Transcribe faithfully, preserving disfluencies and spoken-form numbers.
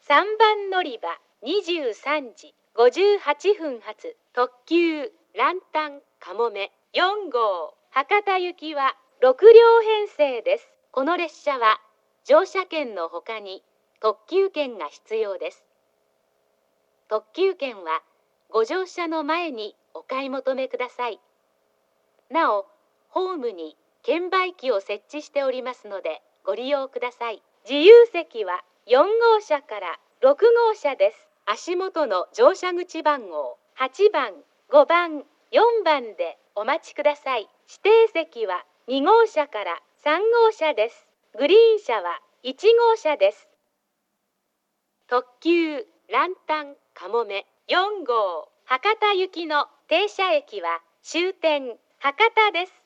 さんばん乗り場にじゅうさんじごじゅうはっぷん発特急ランタンかもめよんごう博多行きはろくりょう編成です。この列車は乗車券のほかに特急券が必要です。特急券はご乗車の前にお買い求めください。なお、ホームに券売機を設置しておりますのでご利用ください。自由席はよんごうしゃからろくごうしゃです。足元の乗車口番号はちばん、ごばん、よんばんでお待ちください。指定席はにごうしゃからさんごうしゃです。グリーン車はいちごうしゃです。特急ランタンかもめよんごう博多行きの停車駅は終点博多です。